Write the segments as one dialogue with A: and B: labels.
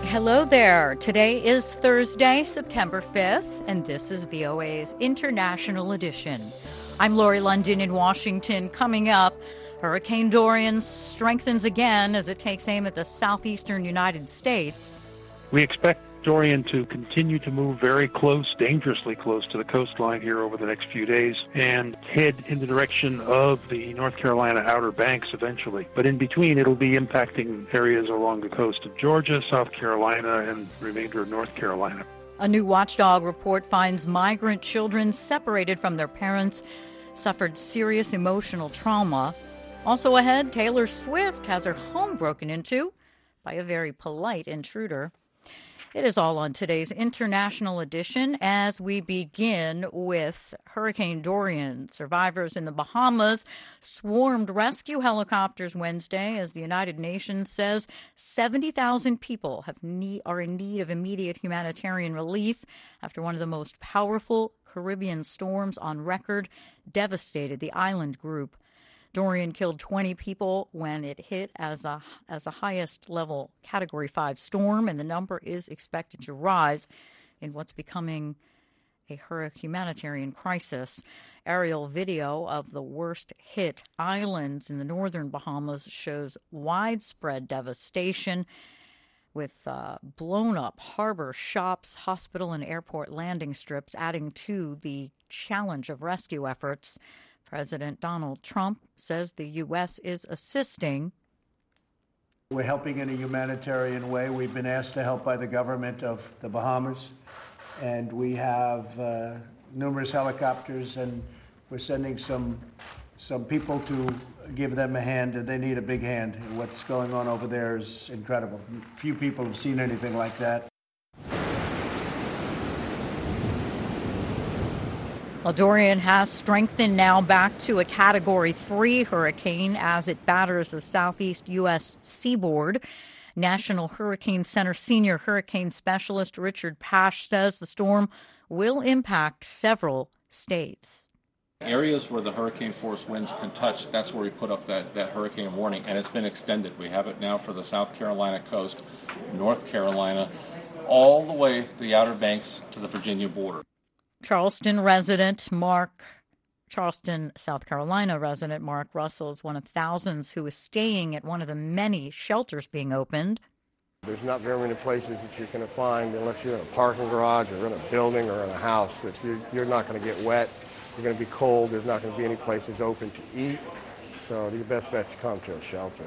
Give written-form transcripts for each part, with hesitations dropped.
A: Hello there. Today is Thursday, September 5th, and this is VOA's International Edition. I'm Lori London in Washington. Coming up, Hurricane Dorian strengthens again as it takes aim at the southeastern United States.
B: We expect Dorian to continue to move very close, dangerously close to the coastline here over the next few days and head in the direction of the North Carolina Outer Banks eventually. But in between, it'll be impacting areas along the coast of Georgia, South Carolina, and the remainder of North Carolina.
A: A new watchdog report finds migrant children separated from their parents suffered serious emotional trauma. Also ahead, Taylor Swift has her home broken into by a very polite intruder. It is all on today's International Edition as we begin with Hurricane Dorian. Survivors in the Bahamas swarmed rescue helicopters Wednesday as the United Nations says 70,000 people are in need of immediate humanitarian relief after one of the most powerful Caribbean storms on record devastated the island group. Dorian killed 20 people when it hit as a highest level Category 5 storm, and the number is expected to rise in what's becoming a humanitarian crisis. Aerial video of the worst hit islands in the northern Bahamas shows widespread devastation with blown up harbor, shops, hospital, and airport landing strips, adding to the challenge of rescue efforts. President Donald Trump says the U.S. is assisting.
C: We're helping in a humanitarian way. We've been asked to help by the government of the Bahamas, and we have numerous helicopters, and we're sending some people to give them a hand, and they need a big hand. What's going on over there is incredible. Few people have seen anything like that.
A: Well, Dorian has strengthened now back to a Category 3 hurricane as it batters the southeast U.S. seaboard. National Hurricane Center senior hurricane specialist Richard Pash says the storm will impact several states.
D: Areas where the hurricane force winds can touch, that's where we put up that hurricane warning, and it's been extended. We have it now for the South Carolina coast, North Carolina, all the way to the Outer Banks to the Virginia border.
A: Charleston, South Carolina resident Mark Russell is one of thousands who is staying at one of the many shelters being opened.
E: There's not very many places that you're going to find, unless you're in a parking garage or in a building or in a house, that you're not going to get wet. You're going to be cold. There's not going to be any places open to eat. So your best bet to come to a shelter.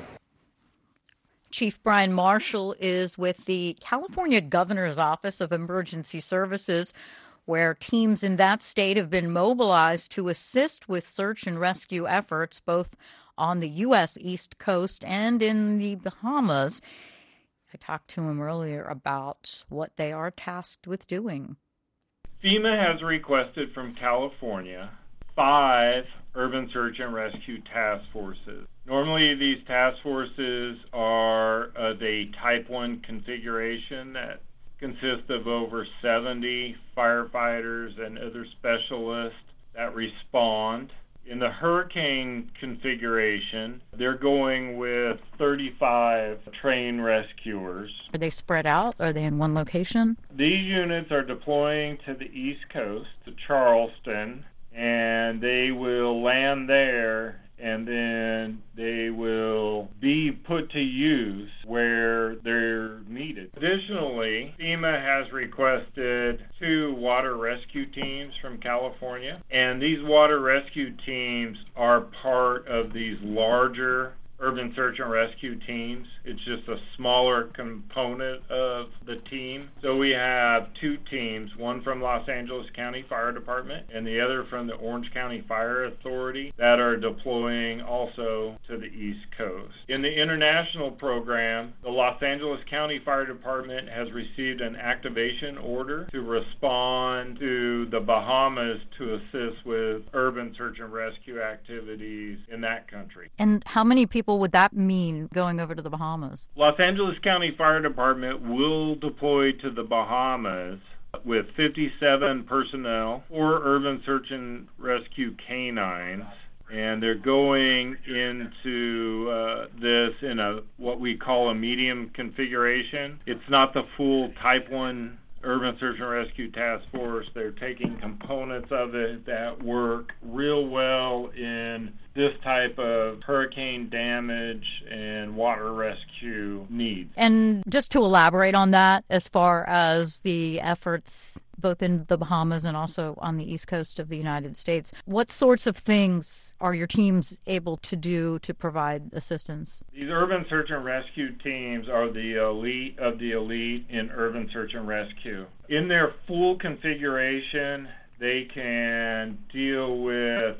A: Chief Brian Marshall is with the California Governor's Office of Emergency Services, where teams in that state have been mobilized to assist with search and rescue efforts both on the U.S. East Coast and in the Bahamas. I talked to him earlier about what they are tasked with doing.
F: FEMA has requested from California 5 urban search and rescue task forces. Normally, these task forces are of a Type 1 configuration that consists of over 70 firefighters and other specialists that respond. In the hurricane configuration, they're going with 35 trained rescuers.
A: Are they spread out? Are they in one location?
F: These units are deploying to the East Coast, to Charleston, and they will land there, and then they will be put to use where they're needed. Additionally, FEMA has requested 2 water rescue teams from California, and these water rescue teams are part of these larger urban search and rescue teams. It's just a smaller component of the team. So we have 2 teams, one from Los Angeles County Fire Department and the other from the Orange County Fire Authority that are deploying also to the East Coast. In the international program, the Los Angeles County Fire Department has received an activation order to respond to the Bahamas to assist with urban search and rescue activities in that country.
A: And how many people would that mean going over to the Bahamas?
F: Los Angeles County Fire Department will deploy to the Bahamas with 57 personnel, 4 urban search and rescue canines, and they're going into this in what we call a medium configuration. It's not the full Type 1 Urban Search and Rescue Task Force. They're taking components of it that work real well in this type of hurricane damage and water rescue needs.
A: And just to elaborate on that, as far as the efforts both in the Bahamas and also on the East Coast of the United States, what sorts of things are your teams able to do to provide assistance?
F: These urban search and rescue teams are the elite of the elite in urban search and rescue. In their full configuration, they can deal with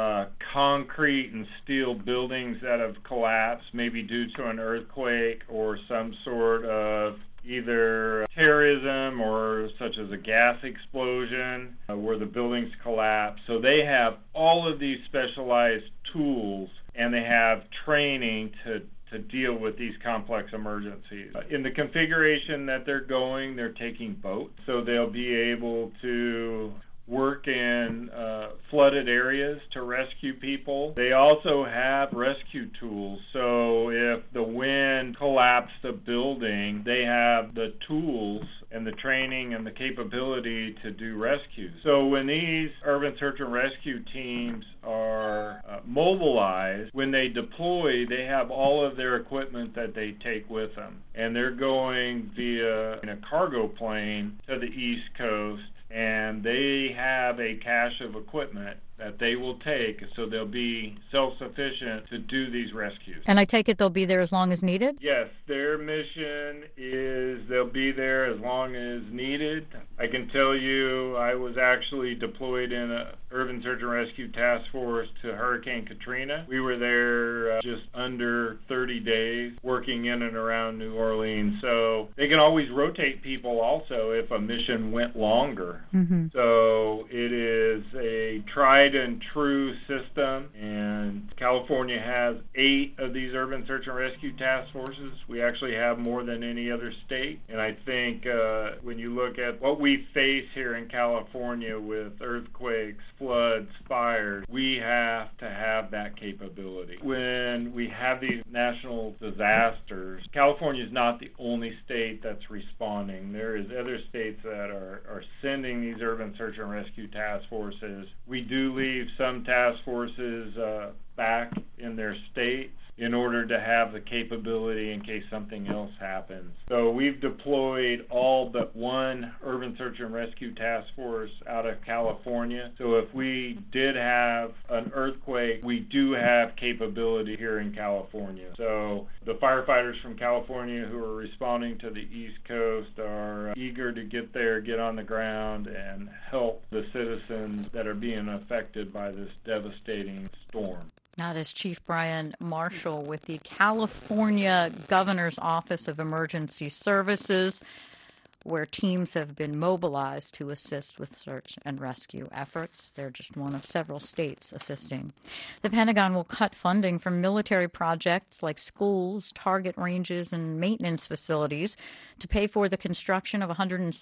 F: concrete and steel buildings that have collapsed, maybe due to an earthquake or some sort of either terrorism or such as a gas explosion where the buildings collapse. So they have all of these specialized tools, and they have training to deal with these complex emergencies. In the configuration that they're going, they're taking boats, so they'll be able to work in flooded areas to rescue people. They also have rescue tools, so if the wind collapsed a building, they have the tools and the training and the capability to do rescues. So when these urban search and rescue teams are mobilized, when they deploy, they have all of their equipment that they take with them, and they're going via in a cargo plane to the East Coast, and they have a cache of equipment that they will take, so they'll be self-sufficient to do these rescues.
A: And I take it they'll be there as long as needed?
F: Yes, their mission is they'll be there as long as needed. I can tell you I was actually deployed in an urban search and rescue task force to Hurricane Katrina. We were there just under 30 days working in and around New Orleans. So they can always rotate people also if a mission went longer. Mm-hmm. So it is a tried and true system, and California has 8 of these urban search and rescue task forces. We actually have more than any other state, and I think when you look at what we face here in California with earthquakes, floods, fires, we have to have that capability. When we have these national disasters, California is not the only state that's responding. There is other states that are sending these urban search and rescue task forces. We do leave some task forces back in their states in order to have the capability in case something else happens. So we've deployed all but one urban search and rescue task force out of California. So if we did have an earthquake, we do have capability here in California. So the firefighters from California who are responding to the East Coast are eager to get there, get on the ground, and help the citizens that are being affected by this devastating storm.
A: That is Chief Brian Marshall with the California Governor's Office of Emergency Services, where teams have been mobilized to assist with search and rescue efforts. They're just one of several states assisting. The Pentagon will cut funding from military projects like schools, target ranges, and maintenance facilities to pay for the construction of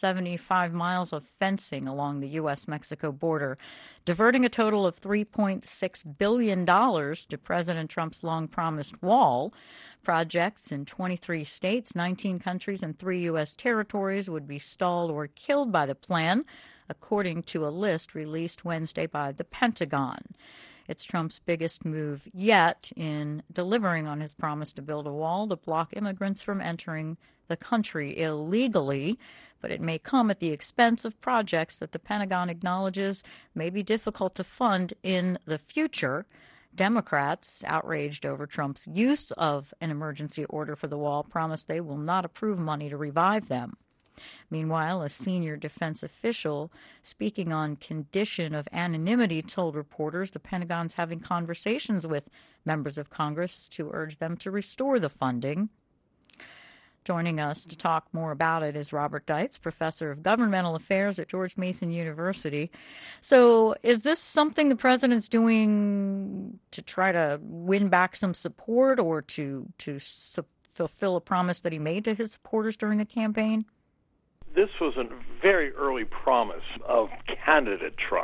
A: 175 miles of fencing along the U.S.-Mexico border, diverting a total of $3.6 billion to President Trump's long-promised wall. Projects in 23 states, 19 countries, and 3 U.S. territories would be stalled or killed by the plan, according to a list released Wednesday by the Pentagon. It's Trump's biggest move yet in delivering on his promise to build a wall to block immigrants from entering the country illegally, but it may come at the expense of projects that the Pentagon acknowledges may be difficult to fund in the future. Democrats, outraged over Trump's use of an emergency order for the wall, promised they will not approve money to revive them. Meanwhile, a senior defense official speaking on condition of anonymity told reporters the Pentagon's having conversations with members of Congress to urge them to restore the funding. Joining us to talk more about it is Robert Deitz, professor of governmental affairs at George Mason University. So is this something the president's doing to try to win back some support or to fulfill a promise that he made to his supporters during the campaign?
G: This was a very early promise of candidate Trump.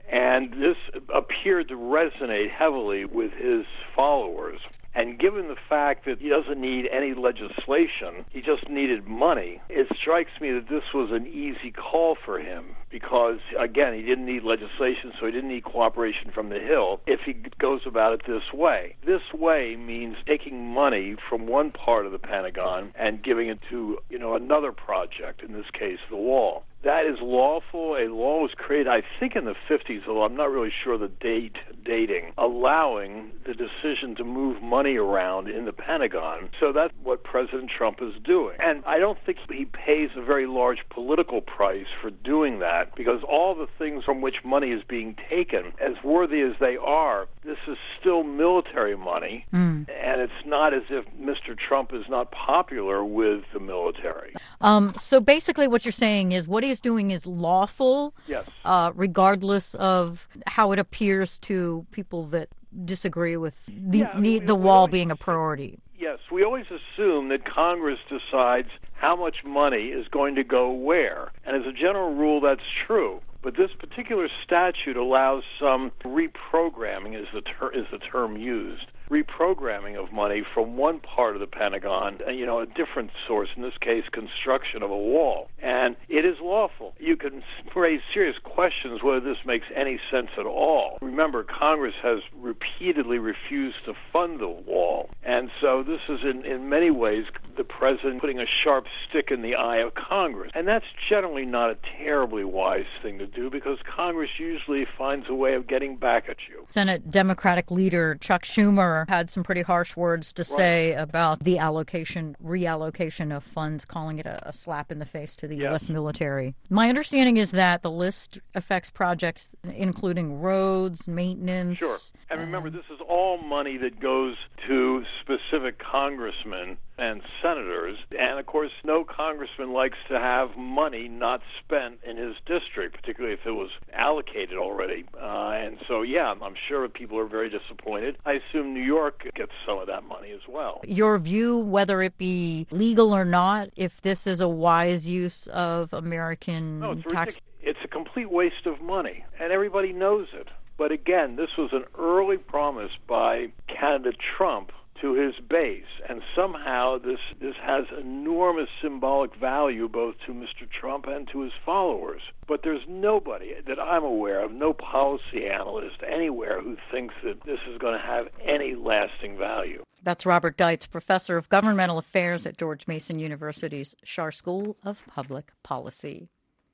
G: And this appeared to resonate heavily with his followers. And given the fact that he doesn't need any legislation, he just needed money, it strikes me that this was an easy call for him because, again, he didn't need legislation, so he didn't need cooperation from the Hill if he goes about it this way. This way means taking money from one part of the Pentagon and giving it to, another project, in this case, the wall. That is lawful. A law was created, I think, in the 50s, although I'm not really sure the dating, allowing the decision to move money around in the Pentagon. So that's what President Trump is doing. And I don't think he pays a very large political price for doing that, because all the things from which money is being taken, as worthy as they are, this is still military money, and it's not as if Mr. Trump is not popular with the military.
A: So basically what you're saying is what he's doing is lawful,
G: yes,
A: regardless of how it appears to people that disagree with the wall being a priority.
G: Yes, we always assume that Congress decides how much money is going to go where. And as a general rule, that's true. But this particular statute allows some reprogramming, is the term used, reprogramming of money from one part of the Pentagon, a different source, in this case, construction of a wall. And it is lawful. You can raise serious questions whether this makes any sense at all. Remember, Congress has repeatedly refused to fund the wall. And so this is, in many ways, the president putting a sharp stick in the eye of Congress. And that's generally not a terribly wise thing to do, because Congress usually finds a way of getting back at you.
A: Senate Democratic leader Chuck Schumer had some pretty harsh words to say about the reallocation of funds, calling it a slap in the face to the U.S. military. My understanding is that the list affects projects including roads, maintenance.
G: Sure. And remember, this is all money that goes to specific congressmen and senators. And, of course, no congressman likes to have money not spent in his district, particularly if it was allocated already. And so, I'm sure people are very disappointed. I assume New York gets some of that money as well.
A: Your view, whether it be legal or not, if this is a wise use of American tax?
G: It's a complete waste of money, and everybody knows it. But again, this was an early promise by candidate Trump to his base, and somehow this has enormous symbolic value both to Mr. Trump and to his followers. But there's nobody that I'm aware of, no policy analyst anywhere, who thinks that this is going to have any lasting value.
A: That's Robert Deitz, professor of governmental affairs at George Mason University's Schar School of Public Policy.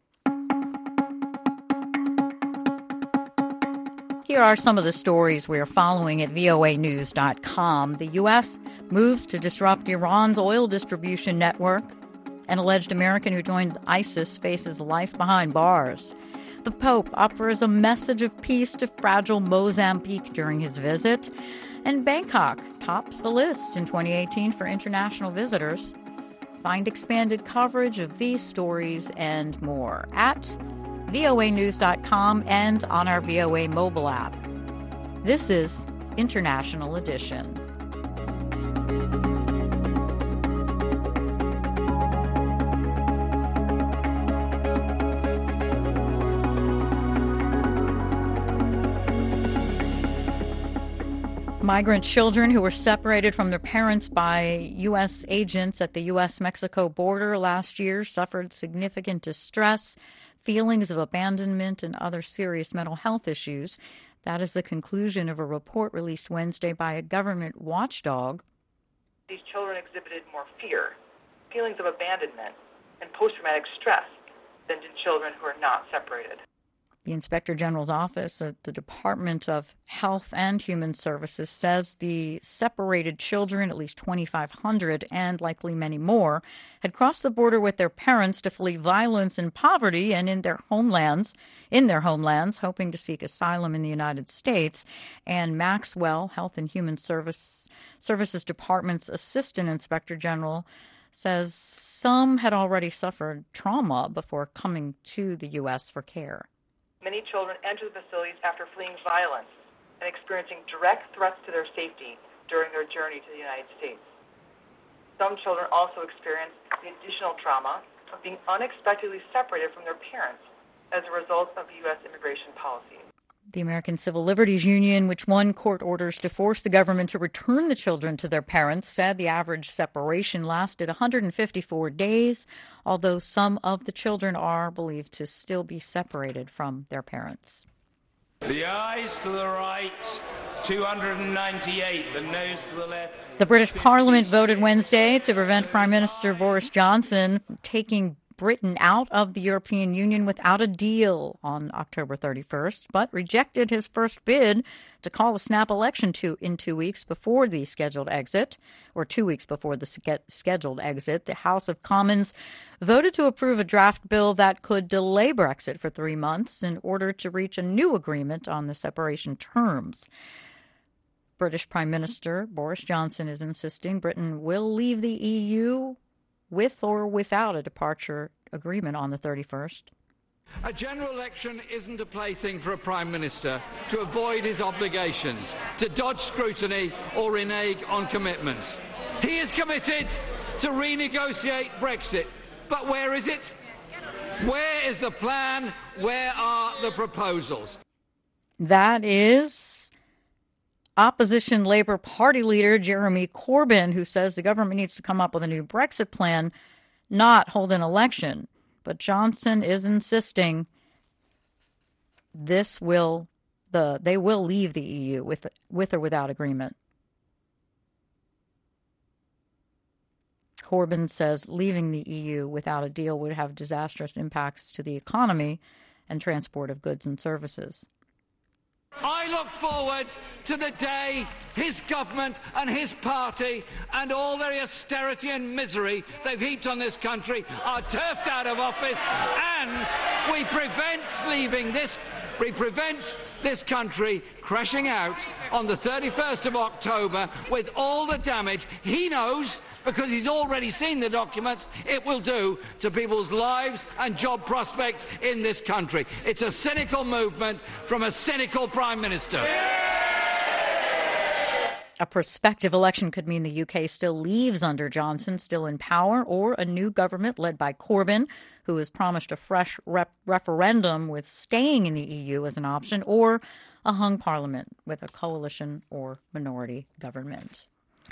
A: Here are some of the stories we are following at voanews.com. The U.S. moves to disrupt Iran's oil distribution network. An alleged American who joined ISIS faces life behind bars. The Pope offers a message of peace to fragile Mozambique during his visit. And Bangkok tops the list in 2018 for international visitors. Find expanded coverage of these stories and more at voanews.com and on our VOA mobile app. This is International Edition. Migrant children who were separated from their parents by U.S. agents at the U.S.-Mexico border last year suffered significant distress, feelings of abandonment, and other serious mental health issues. That is the conclusion of a report released Wednesday by a government watchdog.
H: These children exhibited more fear, feelings of abandonment, and post-traumatic stress than did children who are not separated.
A: The Inspector General's office at the Department of Health and Human Services says the separated children, at least 2,500 and likely many more, had crossed the border with their parents to flee violence and poverty and in their homelands, hoping to seek asylum in the United States. And Maxwell, Health and Human Services Department's Assistant Inspector General, says some had already suffered trauma before coming to the U.S. for care.
H: Many children enter the facilities after fleeing violence and experiencing direct threats to their safety during their journey to the United States. Some children also experience the additional trauma of being unexpectedly separated from their parents as a result of the U.S. immigration policy.
A: The American Civil Liberties Union, which won court orders to force the government to return the children to their parents, said the average separation lasted 154 days, although some of the children are believed to still be separated from their parents.
I: The ayes to the right, 298, the noes to the left.
A: The British Parliament voted Wednesday to prevent Prime Minister Boris Johnson from taking Britain out of the European Union without a deal on October 31st, but rejected his first bid to call a snap election in 2 weeks before the scheduled exit, or 2 weeks before the scheduled exit. The House of Commons voted to approve a draft bill that could delay Brexit for 3 months in order to reach a new agreement on the separation terms. British Prime Minister Boris Johnson is insisting Britain will leave the EU with or without a departure agreement on the 31st.
J: A general election isn't a plaything for a Prime Minister to avoid his obligations, to dodge scrutiny or renege on commitments. He is committed to renegotiate Brexit. But where is it? Where is the plan? Where are the proposals?
A: That is opposition Labour Party leader Jeremy Corbyn, who says the government needs to come up with a new Brexit plan, not hold an election. But Johnson is insisting they will leave the EU with or without agreement. Corbyn says leaving the EU without a deal would have disastrous impacts to the economy and transport of goods and services.
J: I look forward to the day his government and his party and all their austerity and misery they've heaped on this country are turfed out of office, and we prevent this country crashing out on the 31st of October with all the damage he knows, because he's already seen the documents, it will do to people's lives and job prospects in this country. It's a cynical movement from a cynical Prime Minister.
A: A prospective election could mean the UK still leaves under Johnson, still in power, or a new government led by Corbyn, who has promised a fresh referendum with staying in the EU as an option, or a hung parliament with a coalition or minority government.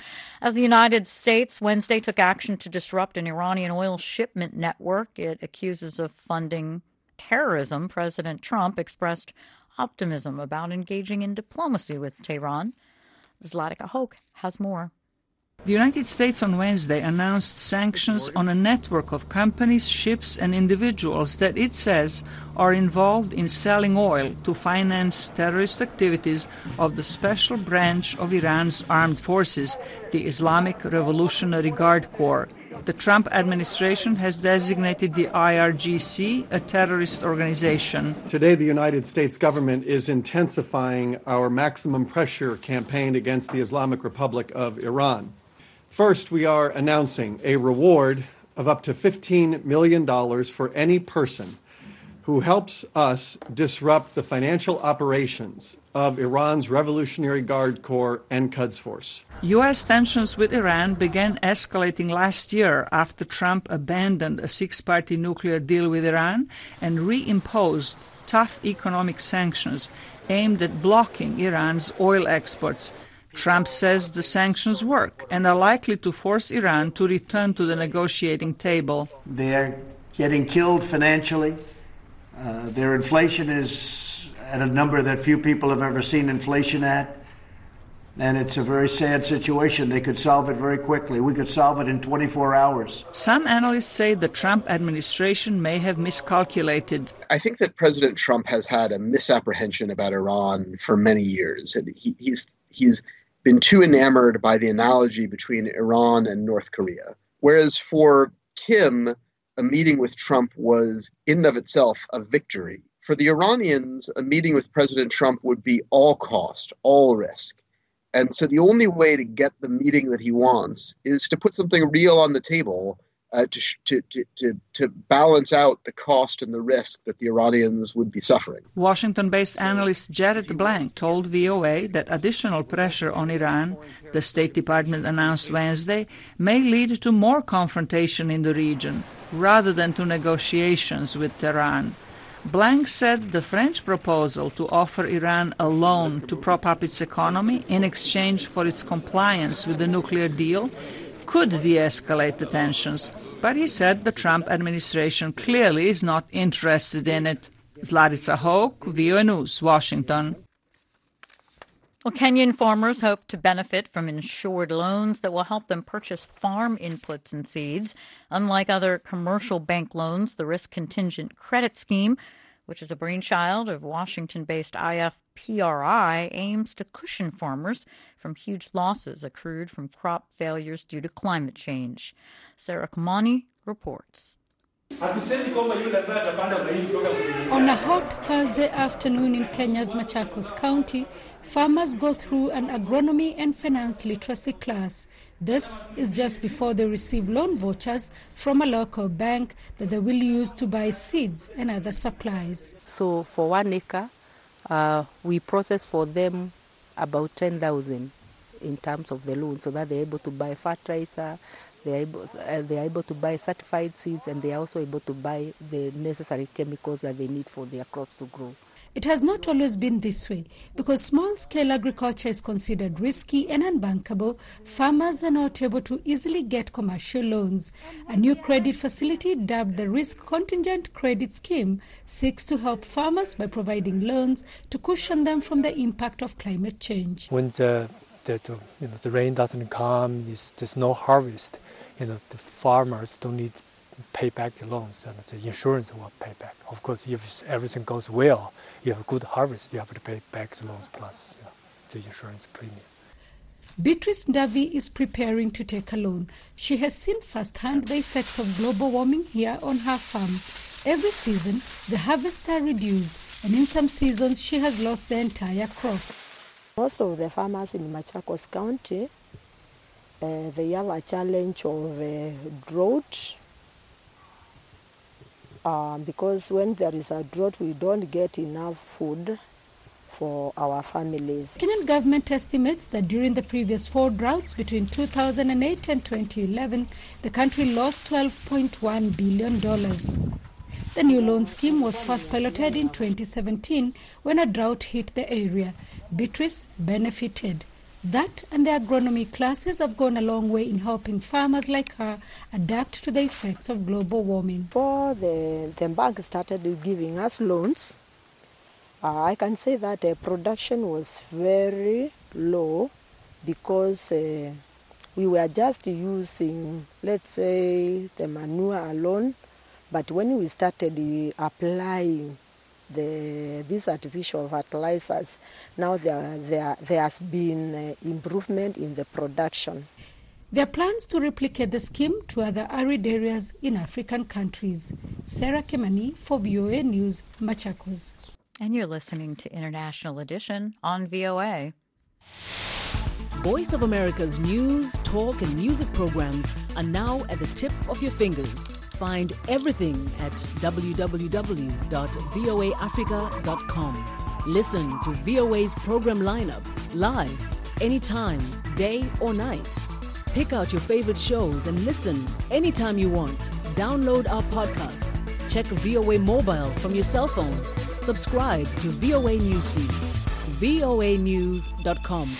A: As the United States Wednesday took action to disrupt an Iranian oil shipment network it accuses of funding terrorism, President Trump expressed optimism about engaging in diplomacy with Tehran. Zlatica Hoke has more.
K: The United States on Wednesday announced sanctions on a network of companies, ships, and individuals that it says are involved in selling oil to finance terrorist activities of the special branch of Iran's armed forces, the Islamic Revolutionary Guard Corps. The Trump administration has designated the IRGC a terrorist organization.
L: Today, the United States government is intensifying our maximum pressure campaign against the Islamic Republic of Iran. First, we are announcing a reward of up to $15 million for any person who helps us disrupt the financial operations of Iran's Revolutionary Guard Corps and Quds Force.
K: U.S. tensions with Iran began escalating last year after Trump abandoned a six-party nuclear deal with Iran and reimposed tough economic sanctions aimed at blocking Iran's oil exports. Trump says the sanctions work and are likely to force Iran to return to the negotiating table.
C: They're getting killed financially. Their inflation is at a number that few people have ever seen inflation at. And it's a very sad situation. They could solve it very quickly. We could solve it in 24 hours.
K: Some analysts say the Trump administration may have miscalculated.
M: I think that President Trump has had a misapprehension about Iran for many years. And he's been too enamored by the analogy between Iran and North Korea. Whereas for Kim, a meeting with Trump was in and of itself a victory. For the Iranians, a meeting with President Trump would be all cost, all risk. And so the only way to get the meeting that he wants is to put something real on the table to balance out the cost and the risk that the Iranians would be suffering.
K: Washington-based analyst Jared Blank told VOA that additional pressure on Iran, the State Department announced Wednesday, may lead to more confrontation in the region rather than to negotiations with Tehran. Blanc said the French proposal to offer Iran a loan to prop up its economy in exchange for its compliance with the nuclear deal could de-escalate the tensions, but he said the Trump administration clearly is not interested in it. Zlatica Hoke, VOA News, Washington.
A: Well, Kenyan farmers hope to benefit from insured loans that will help them purchase farm inputs and seeds. Unlike other commercial bank loans, the Risk Contingent Credit Scheme, which is a brainchild of Washington-based IFPRI, aims to cushion farmers from huge losses accrued from crop failures due to climate change. Sarah Kamani reports.
N: On a hot Thursday afternoon in Kenya's Machakos County, farmers go through an agronomy and finance literacy class. This is just before they receive loan vouchers from a local bank that they will use to buy seeds and other supplies.
O: So for 1 acre, we process for them about 10,000 in terms of the loan, so that they're able to buy fertilizer, they are able to buy certified seeds, and they are also able to buy the necessary chemicals that they need for their crops to grow.
N: It has not always been this way. Because small-scale agriculture is considered risky and unbankable, farmers are not able to easily get commercial loans. A new credit facility dubbed the Risk Contingent Credit Scheme seeks to help farmers by providing loans to cushion them from the impact of climate change.
P: When the rain doesn't come, there's no harvest. The farmers don't need to pay back the loans, and the insurance will pay back. Of course, if everything goes well, you have a good harvest, you have to pay back the loans plus the insurance premium.
N: Beatrice Ndavi is preparing to take a loan. She has seen firsthand the effects of global warming here on her farm. Every season, the harvests are reduced, and in some seasons, she has lost the entire crop.
Q: Most of the farmers in Machakos County, they have a challenge of drought, because when there is a drought, we don't get enough food for our families.
N: Kenyan government estimates that during the previous 4 droughts between 2008 and 2011, the country lost $12.1 billion. The new loan scheme was first piloted in 2017 when a drought hit the area. Beatrice benefited. That and the agronomy classes have gone a long way in helping farmers like her adapt to the effects of global warming.
Q: Before the bank started giving us loans, I can say that production was very low because we were just using, let's say, the manure alone. But when we started applying these artificial fertilizers, now there has been improvement in the production.
N: There are plans to replicate the scheme to other arid areas in African countries. Sarah Kemani for VOA News, Machakos.
A: And you're listening to International Edition on VOA.
R: Voice of America's news, talk, and music programs are now at the tip of your fingers. Find everything at www.voaafrica.com. Listen to VOA's program lineup live, anytime, day or night. Pick out your favorite shows and listen anytime you want. Download our podcast. Check VOA Mobile from your cell phone. Subscribe to VOA News Feeds. voanews.com.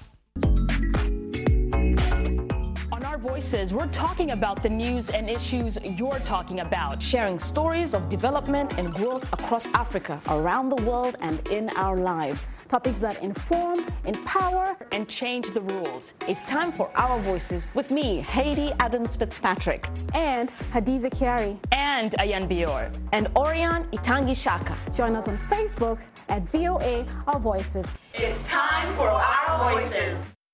S: Voices, we're talking about the news and issues you're talking about, sharing stories of development and growth across Africa, around the world, and in our lives. Topics that inform, empower, and change the rules. It's time for Our Voices with me, Haiti Adams Fitzpatrick,
T: and Hadiza Kiari,
S: and Ayan Bior, and Orion Itangi Shaka.
T: Join us on Facebook at VOA Our Voices.
S: It's time for Our Voices.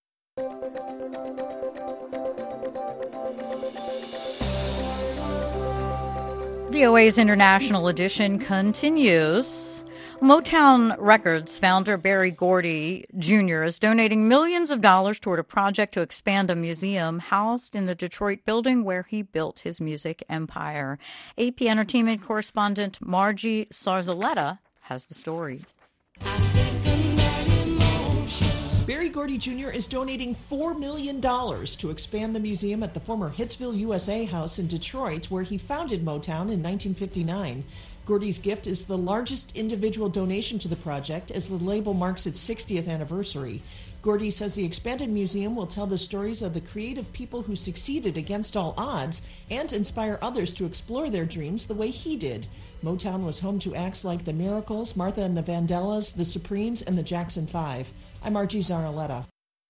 A: VOA's International Edition continues. Motown Records founder Berry Gordy Jr. is donating millions of dollars toward a project to expand a museum housed in the Detroit building where he built his music empire. AP Entertainment correspondent Margie Sarzaletta has the story.
U: I second that emotion. Berry Gordy Jr. is donating $4 million to expand the museum at the former Hitsville, USA house in Detroit, where he founded Motown in 1959. Gordy's gift is the largest individual donation to the project as the label marks its 60th anniversary. Gordy says the expanded museum will tell the stories of the creative people who succeeded against all odds and inspire others to explore their dreams the way he did. Motown was home to acts like the Miracles, Martha and the Vandellas, the Supremes, and the Jackson 5. I'm Archie Zaraletta.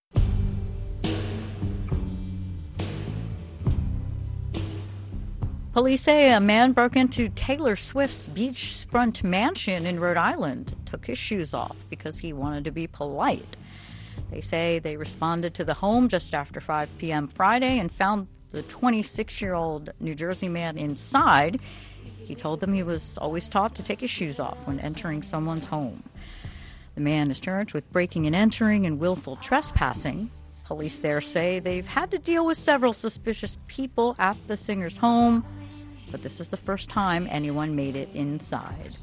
A: Police say a man broke into Taylor Swift's beachfront mansion in Rhode Island, took his shoes off because he wanted to be polite. They say they responded to the home just after 5 p.m. Friday and found the 26-year-old New Jersey man inside. He told them he was always taught to take his shoes off when entering someone's home. The man is charged with breaking and entering and willful trespassing. Police there say they've had to deal with several suspicious people at the singer's home, but this is the first time anyone made it inside.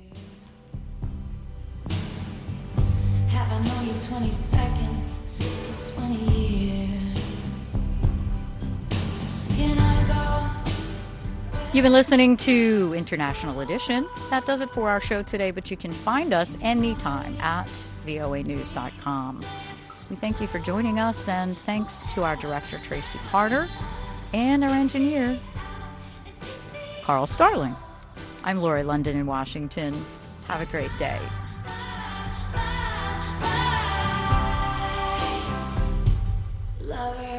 V: Have I known you 20 seconds, 20 years? Can I go?
A: You've been listening to International Edition. That does it for our show today, but you can find us anytime at voanews.com. We thank you for joining us, and thanks to our director, Tracy Carter, and our engineer, Carl Starling. I'm Lori London in Washington. Have a great day.
V: Lover.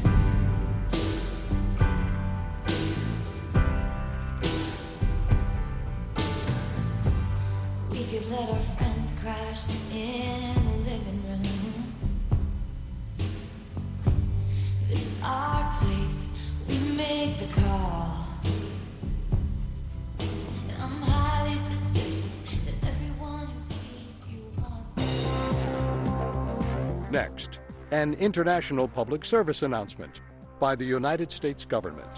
V: We could let our friends crash in the living room. This is our place. We make the call. And I'm highly suspicious that everyone who sees you wants.
W: Next, an international public service announcement by the United States government.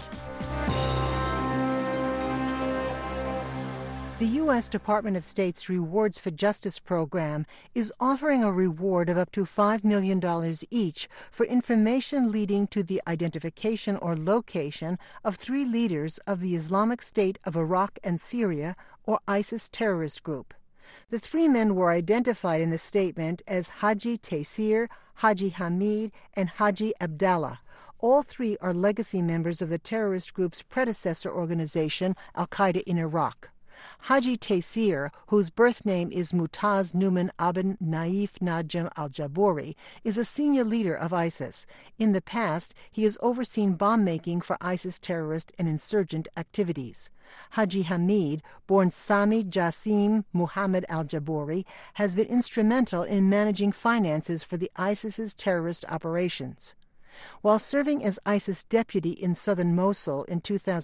X: The U.S. Department of State's Rewards for Justice program is offering a reward of up to $5 million each for information leading to the identification or location of 3 leaders of the Islamic State of Iraq and Syria, or ISIS terrorist group. The 3 men were identified in the statement as Haji Taysir, Haji Hamid, and Haji Abdallah. All 3 are legacy members of the terrorist group's predecessor organization, Al-Qaeda in Iraq. Haji Taysir, whose birth name is Mutaz Numan Aben Naif Najm al-Jabouri, is a senior leader of ISIS. In the past, he has overseen bomb-making for ISIS terrorist and insurgent activities. Haji Hamid, born Sami Jassim Muhammad al-Jabouri, has been instrumental in managing finances for the ISIS's terrorist operations. While serving as ISIS deputy in southern Mosul in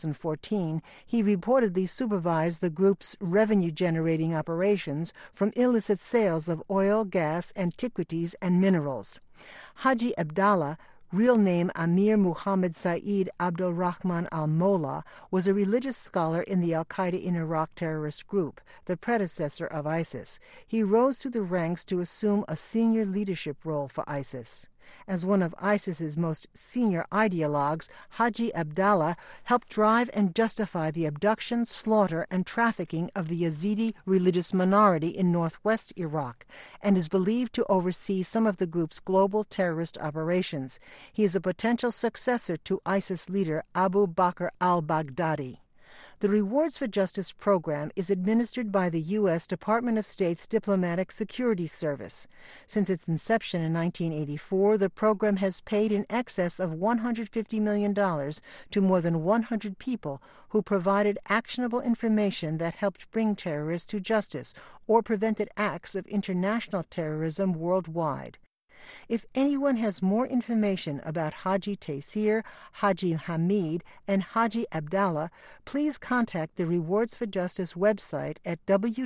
X: 2014, he reportedly supervised the group's revenue-generating operations from illicit sales of oil, gas, antiquities, and minerals. Haji Abdallah, real name Amir Muhammad Saeed Abdul Rahman al-Mola, was a religious scholar in the Al-Qaeda in Iraq terrorist group, the predecessor of ISIS. He rose through the ranks to assume a senior leadership role for ISIS. As one of ISIS's most senior ideologues, Haji Abdallah helped drive and justify the abduction, slaughter, and trafficking of the Yazidi religious minority in northwest Iraq, and is believed to oversee some of the group's global terrorist operations. He is a potential successor to ISIS leader Abu Bakr al-Baghdadi. The Rewards for Justice program is administered by the U.S. Department of State's Diplomatic Security Service. Since its inception in 1984, the program has paid in excess of $150 million to more than 100 people who provided actionable information that helped bring terrorists to justice or prevented acts of international terrorism worldwide. If anyone has more information about Haji Taysir, Haji Hamid, and Haji Abdallah, please contact the Rewards for Justice website at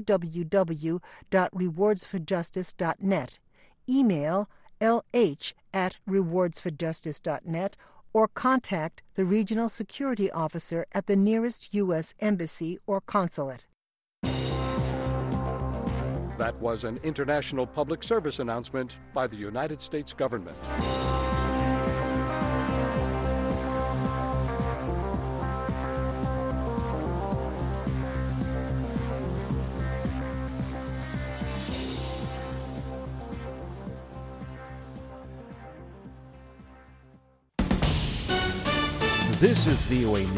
X: www.rewardsforjustice.net, email lh@rewardsforjustice.net, or contact the Regional Security Officer at the nearest U.S. Embassy or consulate.
W: That was an international public service announcement by the United States government.
B: This is VOA